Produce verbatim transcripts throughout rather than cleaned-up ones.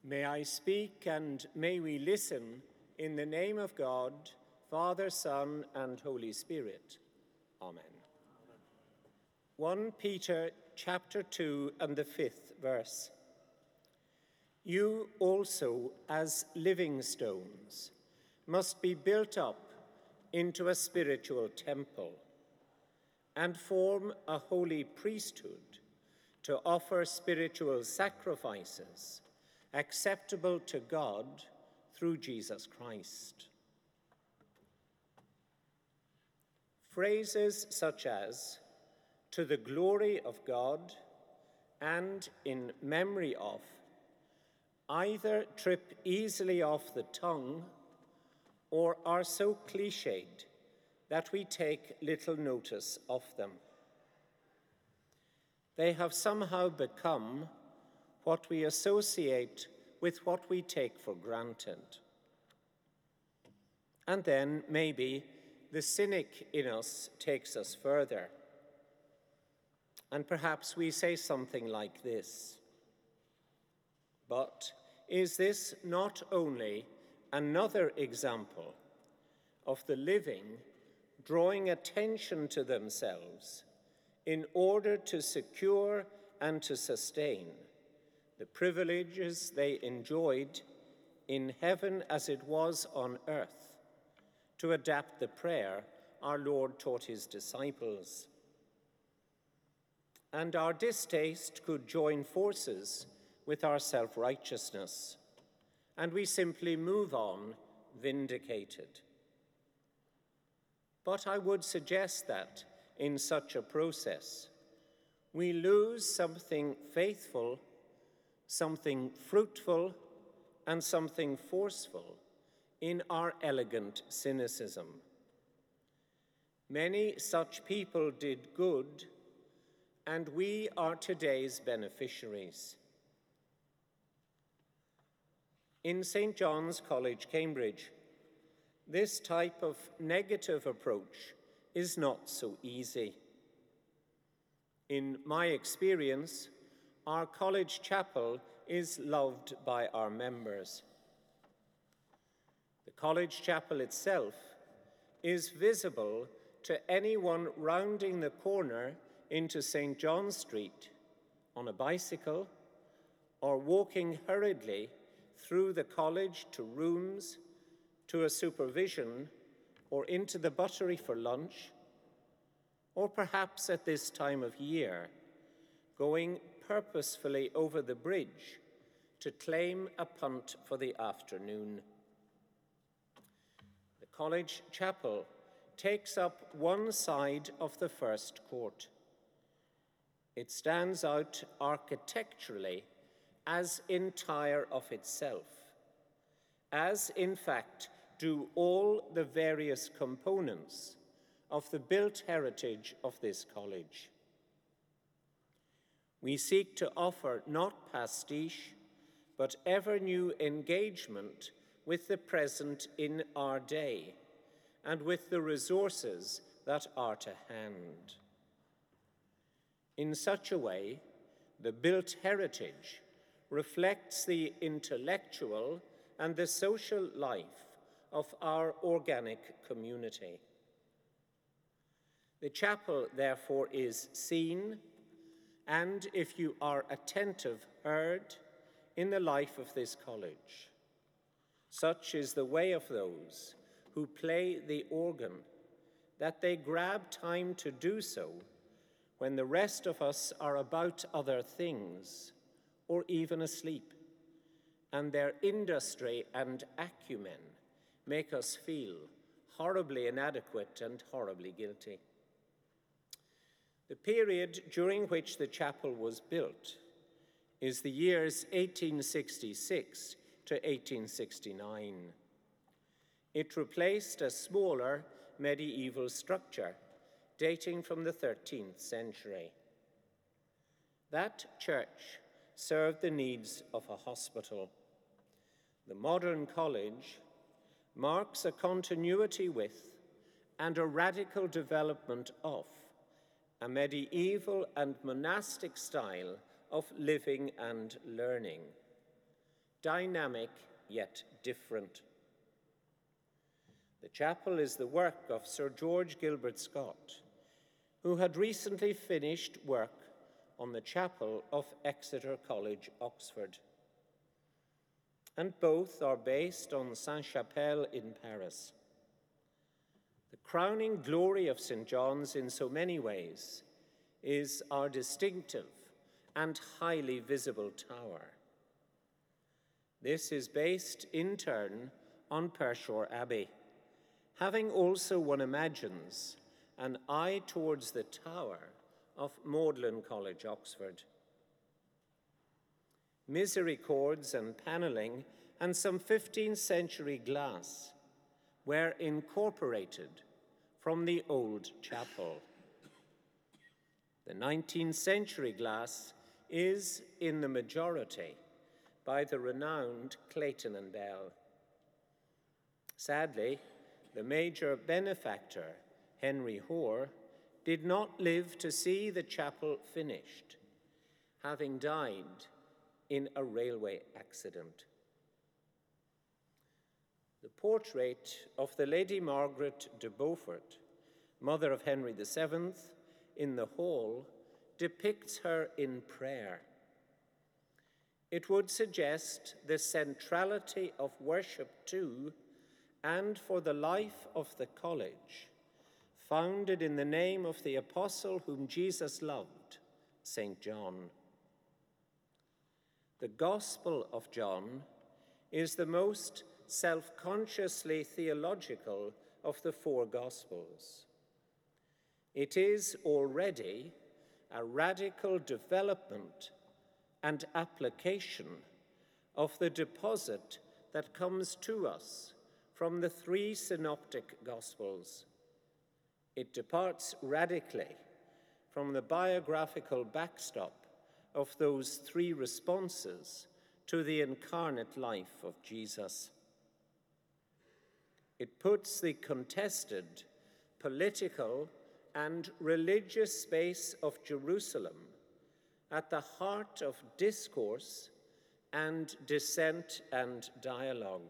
May I speak and may we listen in the name of God, Father, Son, and Holy Spirit. Amen. First Peter chapter two and the fifth verse. You also, as living stones, must be built up into a spiritual temple and form a holy priesthood to offer spiritual sacrifices acceptable to God through Jesus Christ. Phrases such as, to the glory of God and in memory of, either trip easily off the tongue or are so cliched that we take little notice of them. They have somehow become what we associate with what we take for granted. And then maybe the cynic in us takes us further. And perhaps we say something like this. But is this not only another example of the living drawing attention to themselves in order to secure and to sustain the privileges they enjoyed in heaven as it was on earth, to adapt the prayer our Lord taught his disciples? And our distaste could join forces with our self-righteousness, and we simply move on vindicated. But I would suggest that in such a process, we lose something faithful, something fruitful, and something forceful in our elegant cynicism. Many such people did good, and we are today's beneficiaries. In Saint John's College, Cambridge, this type of negative approach is not so easy. In my experience, our college chapel is loved by our members. The college chapel itself is visible to anyone rounding the corner into Saint John's Street on a bicycle or walking hurriedly through the college to rooms, to a supervision, or into the buttery for lunch, or perhaps at this time of year, going purposefully over the bridge to claim a punt for the afternoon. The college chapel takes up one side of the first court. It stands out architecturally as entire of itself, as in fact do all the various components of the built heritage of this college. We seek to offer not pastiche, but ever-new engagement with the present in our day and with the resources that are to hand. In such a way, the built heritage reflects the intellectual and the social life of our organic community. The chapel, therefore, is seen, and if you are attentive, heard in the life of this college. Such is the way of those who play the organ, that they grab time to do so when the rest of us are about other things, or even asleep, and their industry and acumen make us feel horribly inadequate and horribly guilty. The period during which the chapel was built is the years eighteen sixty-six to eighteen sixty-nine. It replaced a smaller medieval structure dating from the thirteenth century. That church served the needs of a hospital. The modern college marks a continuity with and a radical development of a medieval and monastic style of living and learning, dynamic yet different. The chapel is the work of Sir George Gilbert Scott, who had recently finished work on the chapel of Exeter College, Oxford. And both are based on Sainte-Chapelle in Paris. The crowning glory of Saint John's in so many ways is our distinctive and highly visible tower. This is based in turn on Pershore Abbey, having also, one imagines, an eye towards the tower of Magdalen College, Oxford. Misericords and panelling and some fifteenth century glass were incorporated from the old chapel. The nineteenth century glass is in the majority by the renowned Clayton and Bell. Sadly, the major benefactor, Henry Hoare, did not live to see the chapel finished, having died in a railway accident. The portrait of the Lady Margaret de Beaufort, mother of Henry the Seventh, in the hall depicts her in prayer. It would suggest the centrality of worship to and for the life of the college, founded in the name of the apostle whom Jesus loved, Saint John. The Gospel of John is the most self-consciously theological of the four Gospels. It is already a radical development and application of the deposit that comes to us from the three synoptic Gospels. It departs radically from the biographical backstop of those three responses to the incarnate life of Jesus. It puts the contested political and religious space of Jerusalem at the heart of discourse and dissent and dialogue.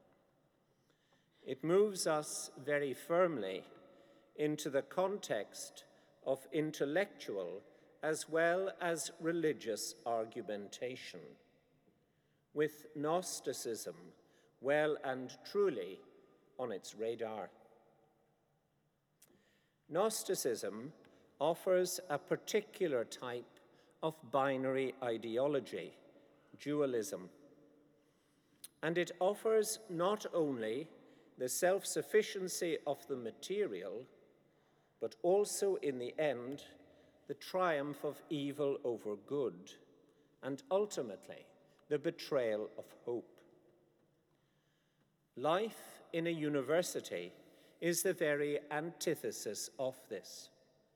It moves us very firmly into the context of intellectual as well as religious argumentation, with Gnosticism well and truly on its radar. Gnosticism offers a particular type of binary ideology, dualism, and it offers not only the self-sufficiency of the material, but also, in the end, the triumph of evil over good, and ultimately, the betrayal of hope. Life in a university is the very antithesis of this.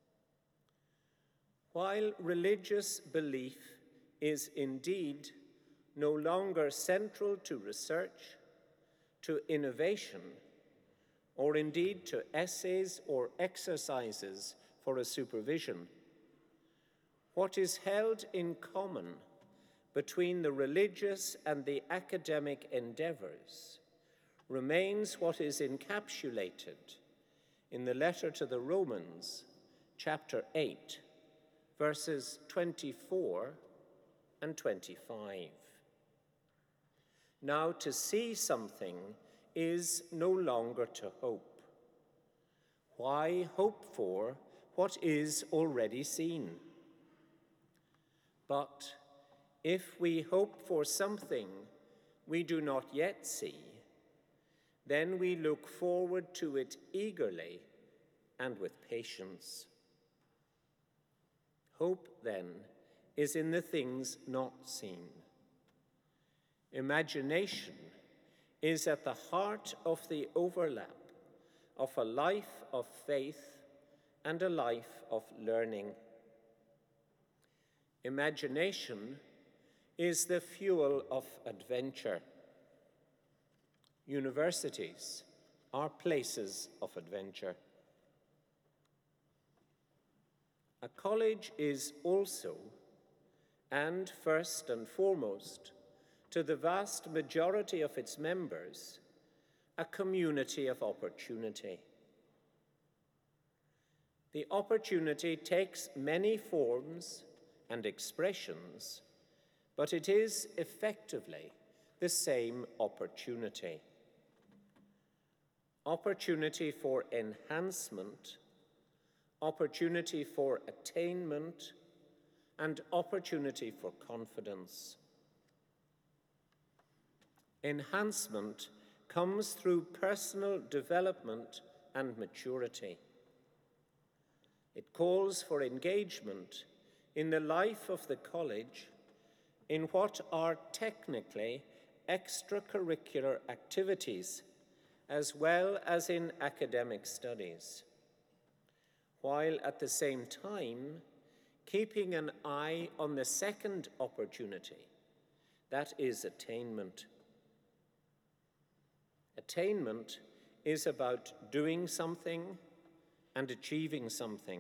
While religious belief is indeed no longer central to research, to innovation, or indeed to essays or exercises for a supervision, what is held in common between the religious and the academic endeavors remains what is encapsulated in the letter to the Romans, chapter eight, verses twenty-four and twenty-five. Now, to see something is no longer to hope. Why hope for what is already seen? But if we hope for something we do not yet see, then we look forward to it eagerly and with patience. Hope, then, is in the things not seen. Imagination is at the heart of the overlap of a life of faith and a life of learning. Imagination is the fuel of adventure. Universities are places of adventure. A college is also, and first and foremost, to the vast majority of its members, a community of opportunity. The opportunity takes many forms and expressions, but it is effectively the same opportunity. Opportunity for enhancement, opportunity for attainment, and opportunity for confidence. Enhancement comes through personal development and maturity. It calls for engagement in the life of the college in what are technically extracurricular activities, as well as in academic studies, while at the same time keeping an eye on the second opportunity, that is attainment. Attainment is about doing something and achieving something.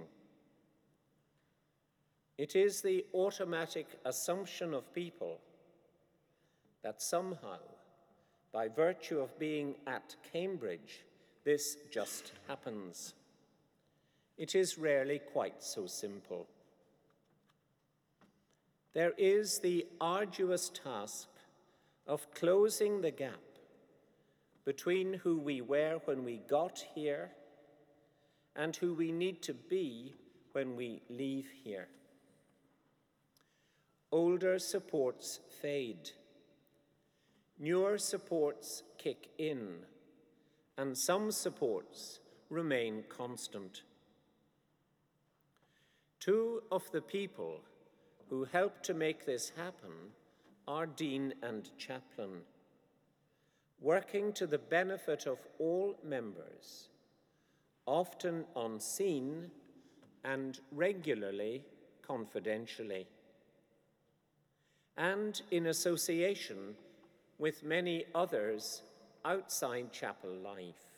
It is the automatic assumption of people that somehow, by virtue of being at Cambridge, this just happens. It is rarely quite so simple. There is the arduous task of closing the gap between who we were when we got here and who we need to be when we leave here. Older supports fade. Newer supports kick in, and some supports remain constant. Two of the people who helped to make this happen are dean and chaplain, working to the benefit of all members, often unseen and regularly confidentially, and in association with many others outside chapel life.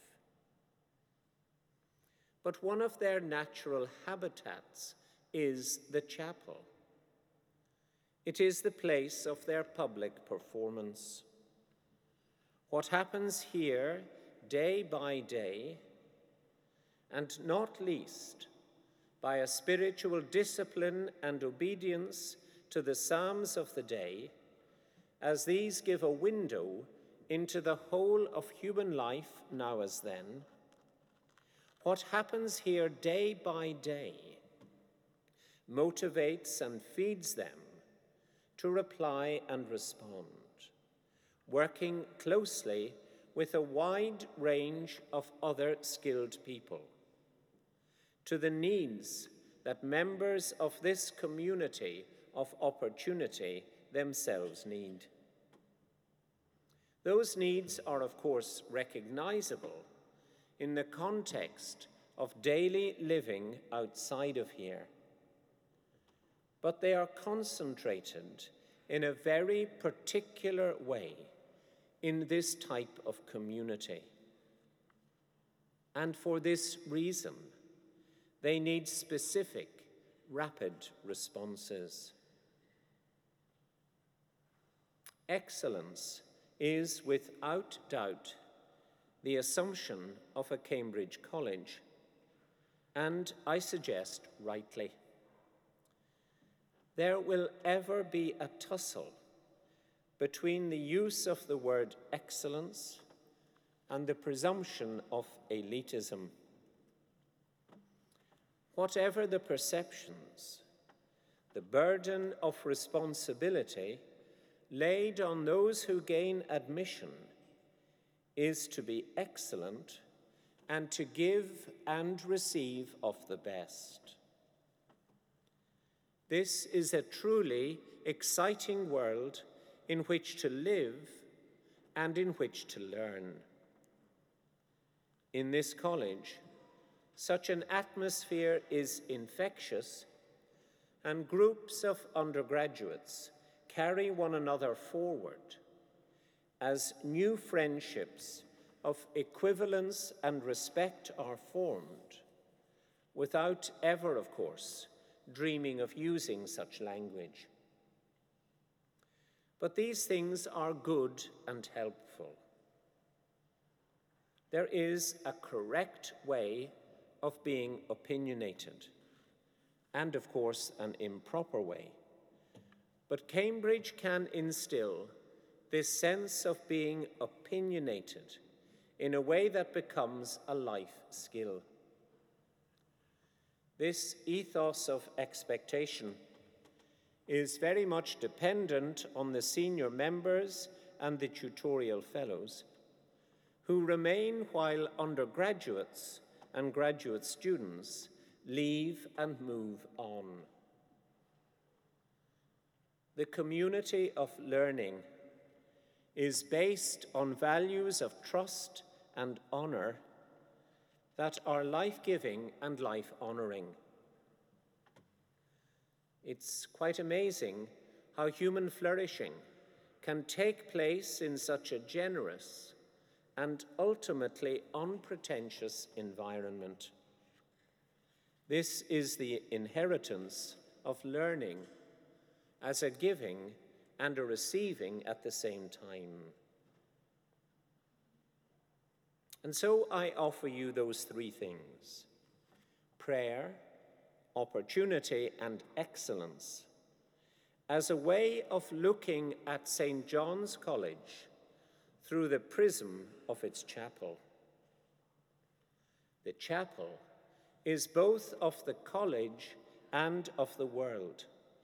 But one of their natural habitats is the chapel. It is the place of their public performance. What happens here day by day, and not least by a spiritual discipline and obedience to the Psalms of the day, as these give a window into the whole of human life now as then. What happens here day by day motivates and feeds them to reply and respond, working closely with a wide range of other skilled people to the needs that members of this community of opportunity themselves need. Those needs are, of course, recognizable in the context of daily living outside of here, but they are concentrated in a very particular way in this type of community. And for this reason, they need specific, rapid responses. Excellence is, without doubt, the assumption of a Cambridge college, and I suggest rightly. There will ever be a tussle between the use of the word excellence and the presumption of elitism. Whatever the perceptions, the burden of responsibility laid on those who gain admission is to be excellent and to give and receive of the best. This is a truly exciting world in which to live and in which to learn. In this college, such an atmosphere is infectious, and groups of undergraduates carry one another forward as new friendships of equivalence and respect are formed, without ever, of course, dreaming of using such language. But these things are good and helpful. There is a correct way of being opinionated, and of course an improper way. But Cambridge can instill this sense of being opinionated in a way that becomes a life skill. This ethos of expectation is very much dependent on the senior members and the tutorial fellows, who remain while undergraduates and graduate students leave and move on. The community of learning is based on values of trust and honor that are life-giving and life-honoring. It's quite amazing how human flourishing can take place in such a generous and ultimately unpretentious environment. This is the inheritance of learning as a giving and a receiving at the same time. And so I offer you those three things: prayer, opportunity, and excellence, as a way of looking at Saint John's College through the prism of its chapel. The chapel is both of the college and of the world.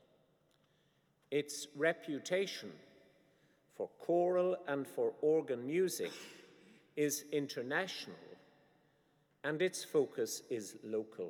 Its reputation for choral and for organ music is international, and its focus is local.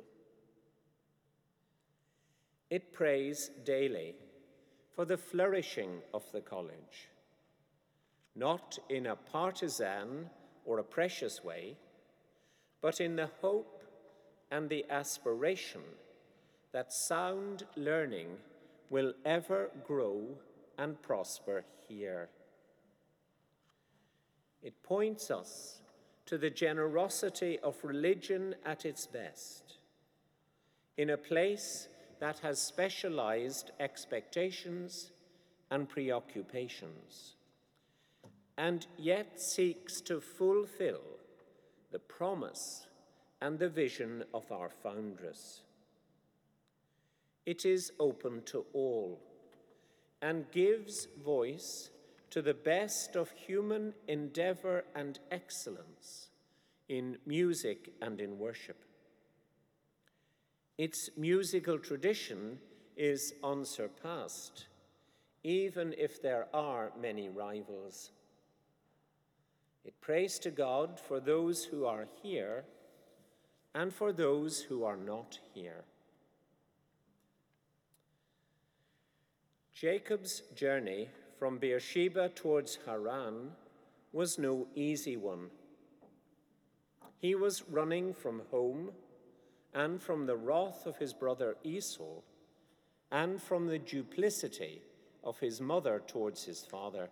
It prays daily for the flourishing of the college, not in a partisan or a precious way, but in the hope and the aspiration that sound learning will ever grow and prosper here. It points us to the generosity of religion at its best, in a place that has specialized expectations and preoccupations, and yet seeks to fulfill the promise and the vision of our foundress. It is open to all and gives voice to the best of human endeavor and excellence in music and in worship. Its musical tradition is unsurpassed, even if there are many rivals. It prays to God for those who are here and for those who are not here. Jacob's journey from Beersheba towards Haran was no easy one. He was running from home and from the wrath of his brother Esau and from the duplicity of his mother towards his father.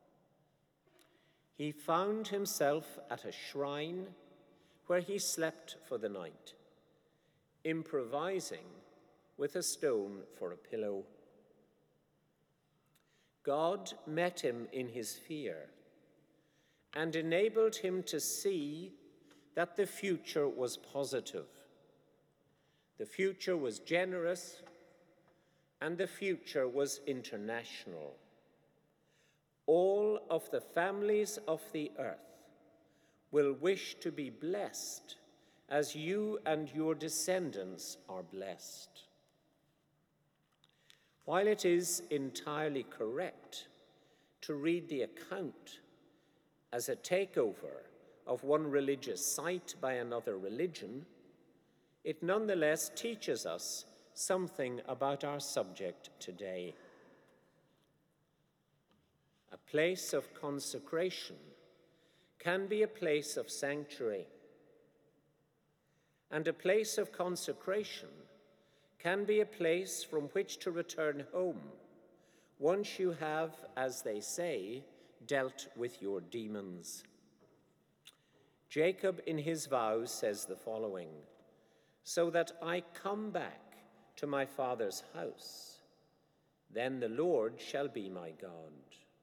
He found himself at a shrine where he slept for the night, improvising with a stone for a pillow. God met him in his fear and enabled him to see that the future was positive. The future was generous, and the future was international. All of the families of the earth will wish to be blessed as you and your descendants are blessed. While it is entirely correct to read the account as a takeover of one religious site by another religion, it nonetheless teaches us something about our subject today. A place of consecration can be a place of sanctuary, and a place of consecration can be a place from which to return home once you have, as they say, dealt with your demons. Jacob in his vows says the following: "So that I come back to my father's house, Then the Lord shall be my God.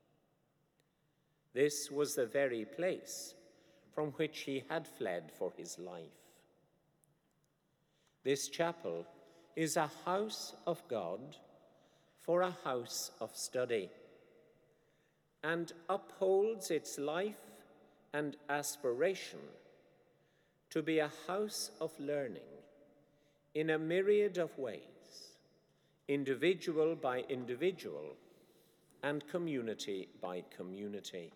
This was the very place from which he had fled for his life. This chapel is a house of God for a house of study, and upholds its life and aspiration to be a house of learning in a myriad of ways, individual by individual and community by community.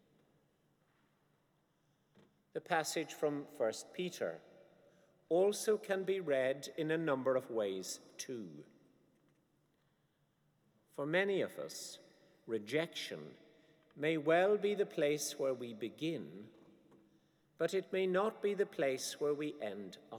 The passage from First Peter also can be read in a number of ways too. For many of us, rejection may well be the place where we begin, but it may not be the place where we end up.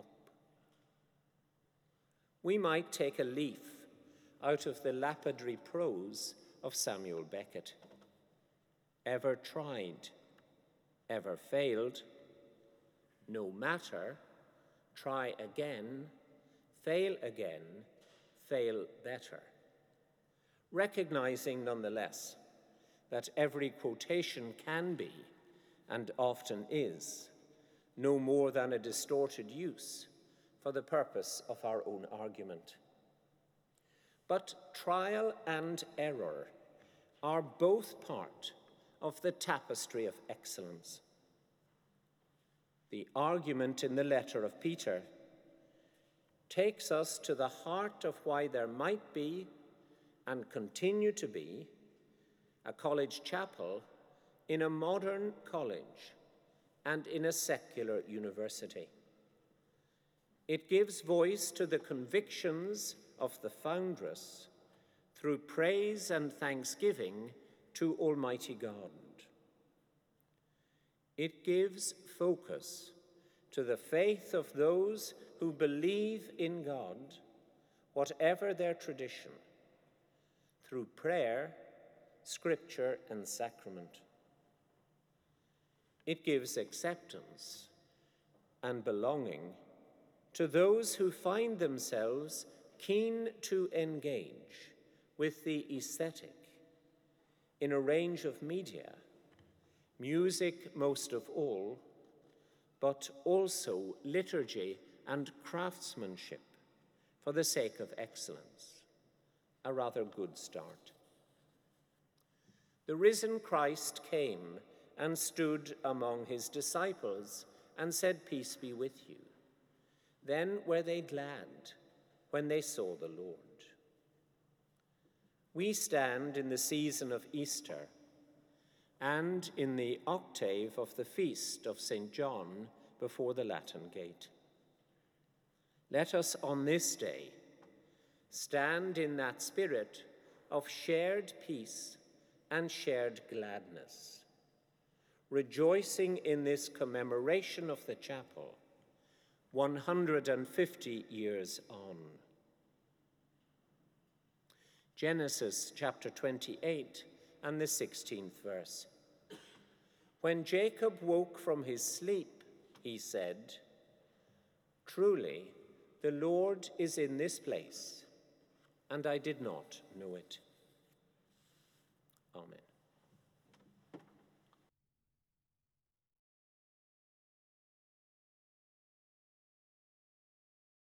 We might take a leaf out of the lapidary prose of Samuel Beckett. Ever tried, ever failed, no matter, try again, fail again, fail better. Recognizing nonetheless that every quotation can be, and often is, no more than a distorted use for the purpose of our own argument. But trial and error are both part of the tapestry of excellence. The argument in the letter of Peter takes us to the heart of why there might be and continue to be a college chapel in a modern college and in a secular university. It gives voice to the convictions of the foundress through praise and thanksgiving to Almighty God. It gives focus to the faith of those who believe in God, whatever their tradition, through prayer, scripture, and sacrament. It gives acceptance and belonging to those who find themselves keen to engage with the aesthetic in a range of media, music most of all, but also liturgy and craftsmanship for the sake of excellence. A rather good start. The risen Christ came and stood among his disciples and said, "Peace be with you." Then were they glad when they saw the Lord. We stand in the season of Easter and in the octave of the feast of Saint John before the Latin Gate. Let us on this day stand in that spirit of shared peace and shared gladness, rejoicing in this commemoration of the chapel, one hundred fifty years on. Genesis chapter twenty-eight and the sixteenth verse. When Jacob woke from his sleep, he said, "Truly, the Lord is in this place, and I did not know it." Amen.